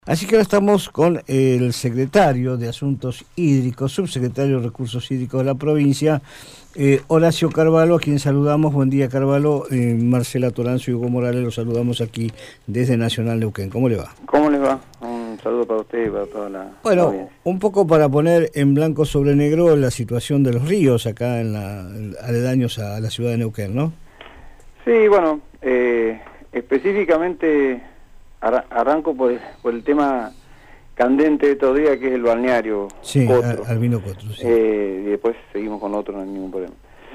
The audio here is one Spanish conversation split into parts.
Así que ahora estamos con el secretario de Asuntos Hídricos, subsecretario de Recursos Hídricos de la provincia, Horacio Carvalho, a quien saludamos. Buen día, Carvalho. Marcela Toranzo y Hugo Morales, los saludamos aquí desde Nacional Neuquén. ¿Cómo le va? ¿Cómo les va? Un saludo para usted y para toda la audiencia. Un poco para poner en blanco sobre negro la situación de los ríos acá aledaños a la ciudad de Neuquén, ¿no? Sí, bueno, específicamente arranco por el tema candente de estos días, que es el balneario. Sí, Cotro. Albino Cotro, sí. Y después seguimos con otro, no hay ningún problema.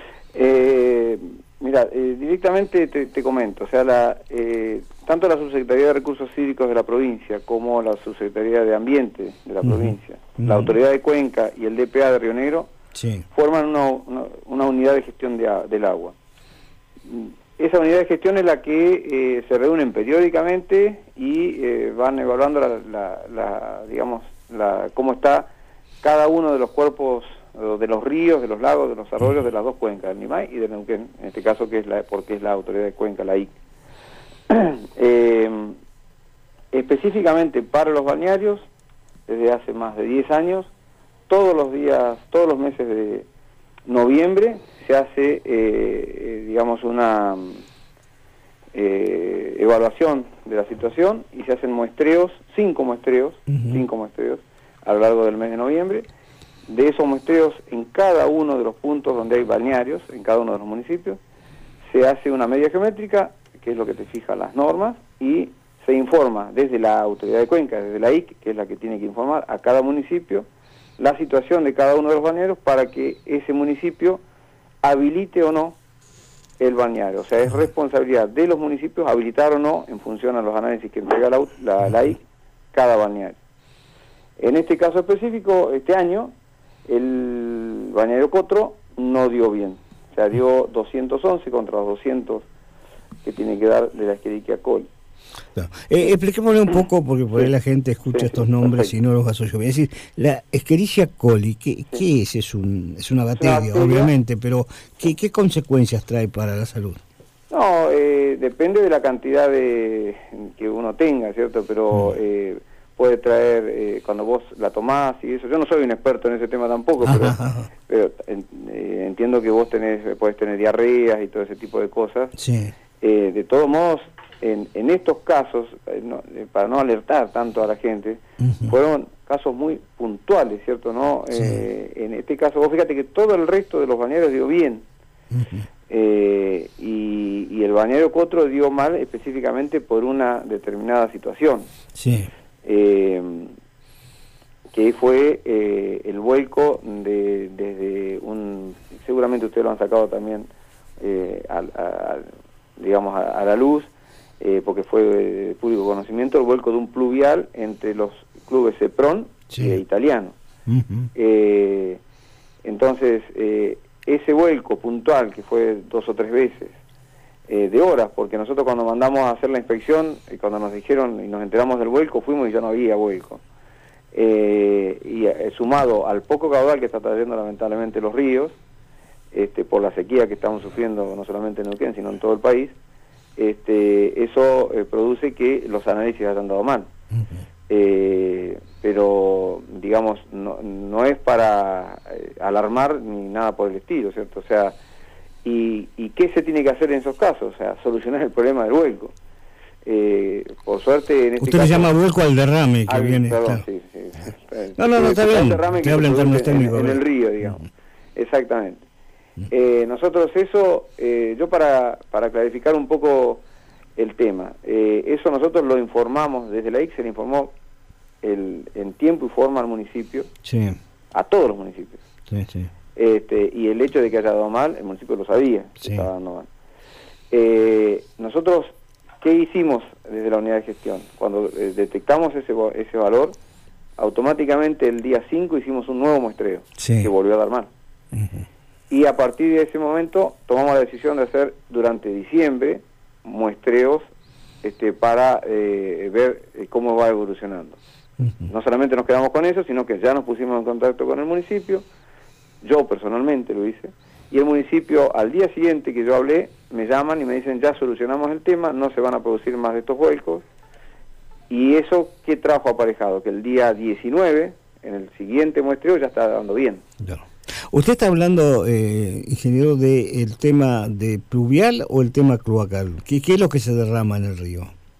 Mira, directamente te comento, o sea, tanto la Subsecretaría de Recursos Hídricos de la provincia como la Subsecretaría de Ambiente de la provincia, la Autoridad de Cuenca y el DPA de Río Negro, forman una unidad de gestión del agua. Esa unidad de gestión es la que se reúnen periódicamente y van evaluando cómo está cada uno de los cuerpos de los ríos, de los lagos, de los arroyos de las dos cuencas, del Nimay y del Neuquén, en este caso porque es la Autoridad de Cuenca, la IC. Específicamente para los balnearios, desde hace más de 10 años, todos los meses de noviembre se hace, una evaluación de la situación y se hacen muestreos, 5 muestreos a lo largo del mes de noviembre. De esos muestreos, en cada uno de los puntos donde hay balnearios, en cada uno de los municipios, se hace una media geométrica, que es lo que te fija las normas, y se informa desde la Autoridad de Cuenca, desde la IC, que es la que tiene que informar a cada municipio la situación de cada uno de los balnearios para que ese municipio habilite o no el balneario. O sea, es responsabilidad de los municipios habilitar o no, en función a los análisis que entrega la IC, cada balneario. En este caso específico, este año, el balneario Cotro no dio bien. O sea, dio 211 contra los 200 que tiene que dar de la Escherichia coli. Claro. Expliquémosle un poco, porque por ahí la gente escucha estos nombres y no los asocia bien. Es decir, la Escherichia coli, ¿qué es? Es una bacteria, obviamente, pero ¿qué consecuencias trae para la salud? No, depende de la cantidad que uno tenga, ¿cierto? Pero puede traer, cuando vos la tomás y eso, yo no soy un experto en ese tema tampoco, pero entiendo que vos podés tener diarreas y todo ese tipo de cosas. Sí. De todos modos, en estos casos, para no alertar tanto a la gente, fueron casos muy puntuales, ¿cierto? ¿No? Sí. En este caso, vos fíjate que todo el resto de los balnearios dio bien, y el balneario Cotro dio mal específicamente por una determinada situación. Sí. Que fue el vuelco desde seguramente ustedes lo han sacado también a la luz, porque fue de público conocimiento, el vuelco de un pluvial entre los clubes Cepron e Italiano. Entonces, ese vuelco puntual, que fue 2 o 3 veces, de horas, porque nosotros cuando mandamos a hacer la inspección, cuando nos dijeron y nos enteramos del vuelco, fuimos y ya no había vuelco. Sumado al poco caudal que está trayendo lamentablemente los ríos, por la sequía que estamos sufriendo no solamente en Neuquén, sino en todo el país, eso produce que los análisis hayan dado mal. Pero, digamos, no es para alarmar ni nada por el estilo, ¿cierto? O sea, ¿y qué se tiene que hacer en esos casos? O sea, solucionar el problema del vuelco. Por suerte, en este Usted caso, le llama vuelco al derrame que viene. Perdón, sí. No, está bien. Derrame que habla en términos técnicos. En el río, digamos. Exactamente. Nosotros eso, yo para clarificar un poco el tema, eso nosotros lo informamos, desde la IC se le informó en tiempo y forma al municipio, a todos los municipios. Y el hecho de que haya dado mal, el municipio lo sabía, que estaba dando mal. Nosotros, ¿qué hicimos desde la unidad de gestión? Cuando detectamos ese valor, automáticamente el día 5 hicimos un nuevo muestreo, que volvió a dar mal. Y a partir de ese momento tomamos la decisión de hacer durante diciembre muestreos para ver cómo va evolucionando. No solamente nos quedamos con eso, sino que ya nos pusimos en contacto con el municipio, yo personalmente lo hice, y el municipio al día siguiente que yo hablé, me llaman y me dicen ya solucionamos el tema, no se van a producir más de estos vuelcos, Y eso, ¿qué trajo aparejado? Que el día 19, en el siguiente muestreo, ya está dando bien. Claro. ¿Usted está hablando, ingeniero, del tema de pluvial o el tema cloacal? ¿Qué es lo que se derrama en el río?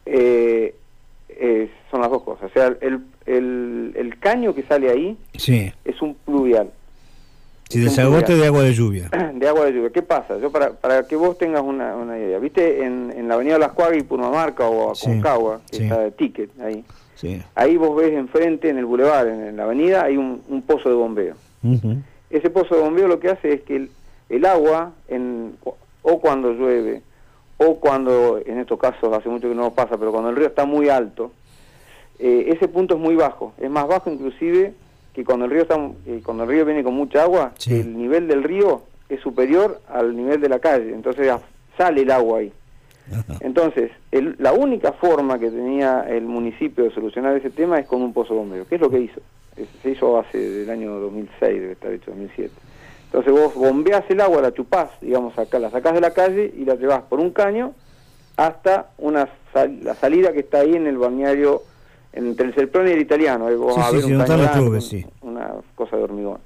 Son las dos cosas. O sea, el caño que sale ahí sí. es un pluvial. Si desagote de agua de lluvia. De agua de lluvia. ¿Qué pasa? Yo para que vos tengas una idea. ¿Viste en la avenida Las Cuagas y Purmamarca o Aconcagua, que está de ticket ahí? Sí. Ahí vos ves enfrente, en el bulevar, en la avenida, hay un pozo de bombeo. Ese pozo de bombeo lo que hace es que el agua, o cuando llueve, o cuando, en estos casos hace mucho que no pasa, pero cuando el río está muy alto, ese punto es muy bajo. Es más bajo inclusive que cuando el río viene con mucha agua, sí. El nivel del río es superior al nivel de la calle, entonces sale el agua ahí. Ajá. Entonces, la única forma que tenía el municipio de solucionar ese tema es con un pozo bombeo. ¿Qué es lo que hizo? Se hizo hace del año 2006, debe estar hecho 2007. Entonces vos bombeás el agua, la chupás, digamos, acá la sacás de la calle y la llevás por un caño hasta la salida que está ahí en el balneario, entre el Celprón y el Italiano. Ahí vos vas a ver un caño grande, una cosa de hormigón.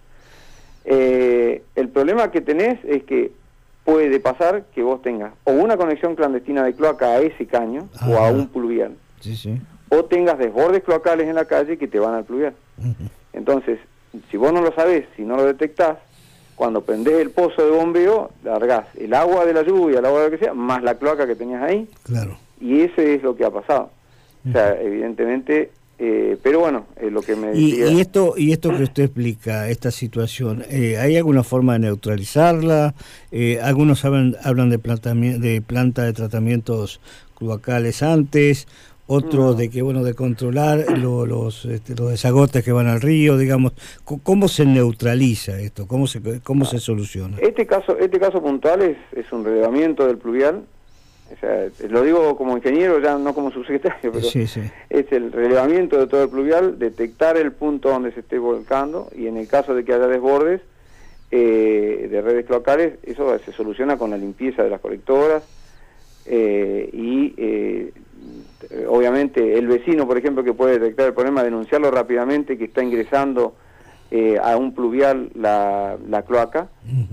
El problema que tenés es que puede pasar que vos tengas o una conexión clandestina de cloaca a ese caño o a un pluvial, o tengas desbordes cloacales en la calle que te van al pluvial. Entonces, si vos no lo sabés, si no lo detectás, cuando prendés el pozo de bombeo, largás el agua de la lluvia, el agua de lo que sea, más la cloaca que tenías ahí, claro. Y ese es lo que ha pasado. O sea, evidentemente, pero bueno, lo que me decía... ¿Y esto que usted explica, esta situación, hay alguna forma de neutralizarla? Algunos hablan de planta de tratamientos cloacales antes, otros de que de controlar los desagotes que van al río, digamos. ¿Cómo se neutraliza esto? ¿Cómo se soluciona? Este caso puntual es un relevamiento del pluvial. O sea, lo digo como ingeniero, ya no como subsecretario, pero sí. Es el relevamiento de todo el pluvial, detectar el punto donde se esté volcando, y en el caso de que haya desbordes de redes cloacales, eso se soluciona con la limpieza de las colectoras, obviamente el vecino, por ejemplo, que puede detectar el problema, denunciarlo rápidamente, que está ingresando a un pluvial la cloaca,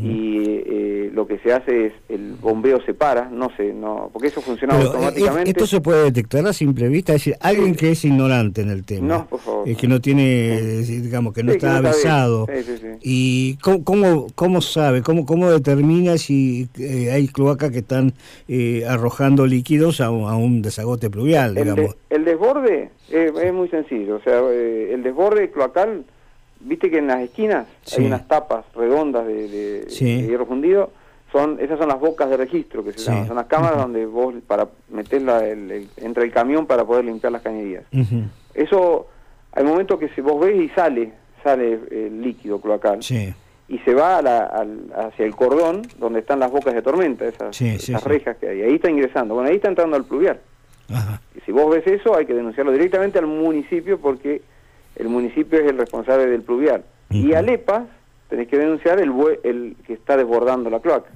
y lo que se hace es el bombeo se para, porque eso funciona automáticamente. ¿Esto se puede detectar a simple vista? Es decir, alguien que es ignorante en el tema, no, por favor, que no tiene, digamos, que no está avisado, y ¿cómo sabe, cómo determina si hay cloacas que están arrojando líquidos a un desagote pluvial, digamos? El desborde es muy sencillo, o sea, el desborde cloacal, viste que en las esquinas hay unas tapas redondas de hierro fundido, esas son las bocas de registro que se llaman, son las cámaras donde vos, para meterla, entra el camión para poder limpiar las cañerías. Eso, hay momentos que vos ves y sale el líquido cloacal, y se va hacia el cordón donde están las bocas de tormenta, esas rejas que hay, ahí está ingresando, bueno, ahí está entrando al pluvial. Y si vos ves eso, hay que denunciarlo directamente al municipio, porque el municipio es el responsable del pluvial. Y al EPAS tenés que denunciar el que está desbordando la cloaca.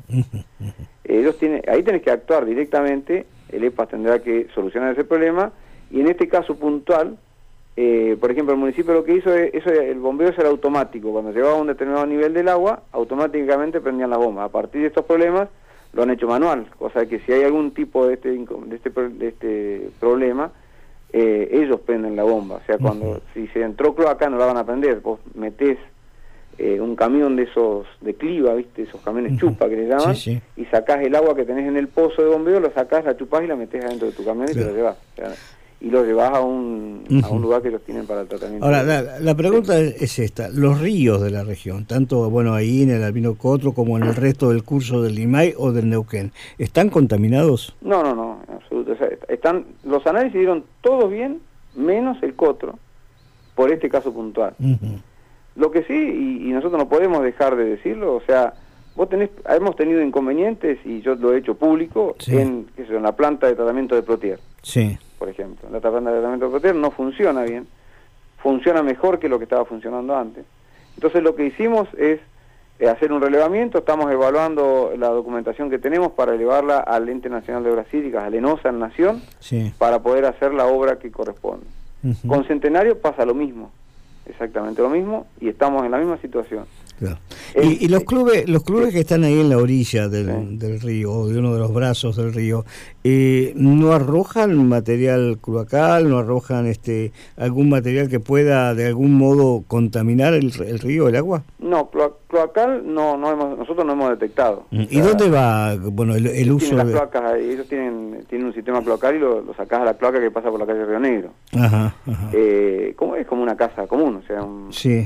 Ahí tenés que actuar directamente, el EPAS tendrá que solucionar ese problema, y en este caso puntual, por ejemplo, el municipio lo que hizo el bombeo era automático. Cuando llegaba a un determinado nivel del agua, automáticamente prendían las bombas. A partir de estos problemas lo han hecho manual, o sea que si hay algún tipo de este problema, ellos prenden la bomba. O sea, si se entró cloaca no la van a prender, vos metés un camión de esos de cliva, ¿viste? Esos camiones chupa que le llaman, y sacás el agua que tenés en el pozo de bombeo, lo sacás, la chupás y la metés adentro de tu camión y te lo llevás. O sea, y lo llevás a un lugar que ellos tienen para el tratamiento. Ahora, la pregunta es esta: los ríos de la región, tanto ahí en el Albino Cotro como en el resto del curso del Limay o del Neuquén, ¿están contaminados? No, en absoluto. O sea, los análisis dieron todos bien, menos el Cotro, por este caso puntual. Lo que sí, y nosotros no podemos dejar de decirlo, o sea, hemos tenido inconvenientes, y yo lo he hecho público, en la planta de tratamiento de Plotier. Por ejemplo, la planta de tratamiento de Plotier no funciona bien, funciona mejor que lo que estaba funcionando antes. Entonces lo que hicimos es hacer un relevamiento. Estamos evaluando la documentación que tenemos para elevarla al Ente Nacional de Obras Hídricas, al ENOSA en Nación, sí, para poder hacer la obra que corresponde. Con Centenario pasa lo mismo, exactamente lo mismo, y estamos en la misma situación. Claro. Y los clubes que están ahí en la orilla del río, o de uno de los brazos del río, ¿no arrojan material cloacal, no arrojan algún material que pueda de algún modo contaminar el río, el agua? No, cloacal nosotros no hemos detectado. ¿Y dónde va el uso de las cloacas? Ellos tienen un sistema cloacal y lo sacás a la cloaca que pasa por la calle Río Negro. Ajá. Es como una casa común, o sea, sí.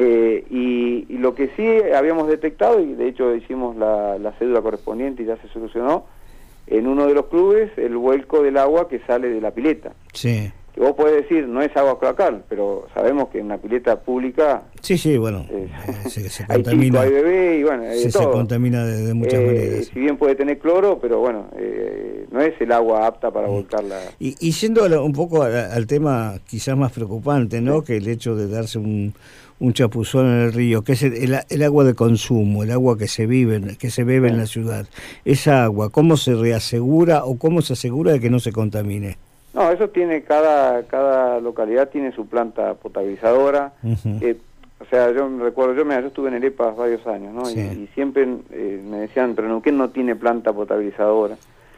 Y lo que sí habíamos detectado, y de hecho hicimos la cédula correspondiente y ya se solucionó, en uno de los clubes el vuelco del agua que sale de la pileta. Sí. Que vos podés decir, no es agua cloacal, pero sabemos que en una pileta pública... Sí, bueno, se hay contamina. Hay bebé y bueno, hay de todo. Se contamina de muchas maneras. Si bien puede tener cloro, pero bueno, no es el agua apta para volcarla. Y yendo un poco al tema quizás más preocupante, ¿no? Sí. Que el hecho de darse un chapuzón en el río, que es el agua de consumo, el agua que se bebe en la ciudad. Esa agua, ¿cómo se reasegura o cómo se asegura de que no se contamine? No, eso tiene, cada localidad tiene su planta potabilizadora. O sea, yo recuerdo, yo estuve en el EPA varios años, ¿no? Sí. Y siempre me decían, pero Neuquén no tiene planta potabilizadora.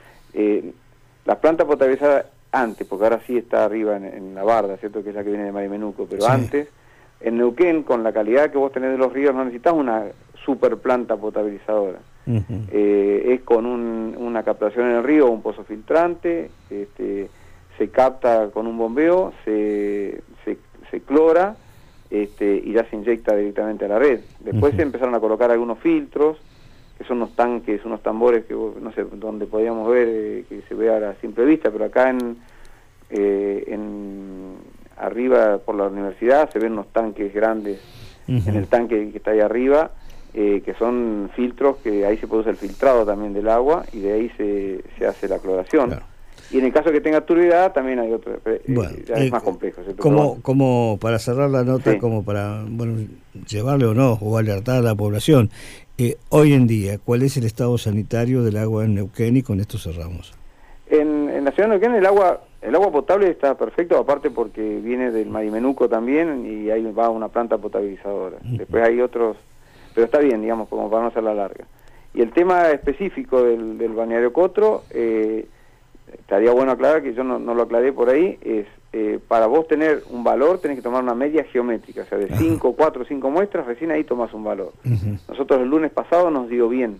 La planta potabilizada antes, porque ahora sí está arriba en la barda, ¿cierto? Que es la que viene de Marimenuco, pero sí. Antes, en Neuquén, con la calidad que vos tenés de los ríos, no necesitas una super planta potabilizadora. Es con una captación en el río, un pozo filtrante, se capta con un bombeo, se clora, y ya se inyecta directamente a la red. Después se empezaron a colocar algunos filtros, que son unos tanques, unos tambores que no sé dónde podíamos ver, que se ve a la simple vista, pero acá arriba por la universidad se ven unos tanques grandes, en el tanque que está ahí arriba, que son filtros que ahí se produce el filtrado también del agua y de ahí se hace la cloración. Claro. Y en el caso que tenga turbidez también hay otro, bueno, ya es más complejo. Como para cerrar la nota, sí. Como para llevarle o no, o alertar a la población, hoy en día, ¿cuál es el estado sanitario del agua en Neuquén? Y con esto cerramos. En la ciudad de Neuquén el agua potable está perfecto, aparte porque viene del Marimenuco también y ahí va una planta potabilizadora. Después hay otros, pero está bien, digamos, como para no hacerla larga. Y el tema específico del balneario Cotro, estaría bueno aclarar, que yo no lo aclaré por ahí, es para vos tener un valor tenés que tomar una media geométrica, o sea, de 5, 4, 5 muestras, recién ahí tomás un valor. Nosotros el lunes pasado nos dio bien.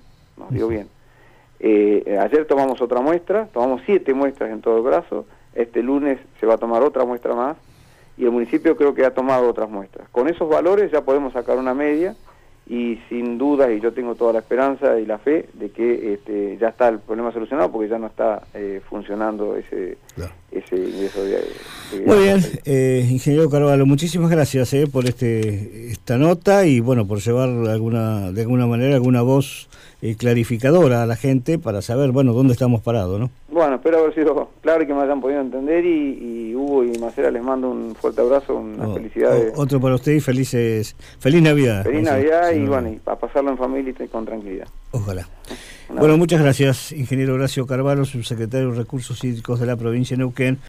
Ayer tomamos otra muestra, tomamos 7 muestras en todo el brazo, este lunes se va a tomar otra muestra más, y el municipio creo que ha tomado otras muestras. Con esos valores ya podemos sacar una media, y sin dudas, y yo tengo toda la esperanza y la fe de que ya está el problema solucionado, porque ya no está funcionando ese ingreso de Muy bien, ingeniero Carvalho, muchísimas gracias por esta nota y bueno, por llevar de alguna manera alguna voz clarificadora a la gente para saber, bueno, dónde estamos parados, ¿no? Bueno, espero haber sido claro y que me hayan podido entender, y Hugo y Marcela les mando un fuerte abrazo, una felicidad. Otro para usted y feliz Navidad. Feliz Navidad y bueno, y a pasarlo en familia y con tranquilidad. Ojalá. Bueno, muchas gracias, ingeniero Horacio Carvalho, subsecretario de Recursos Hídricos de la provincia de Neuquén.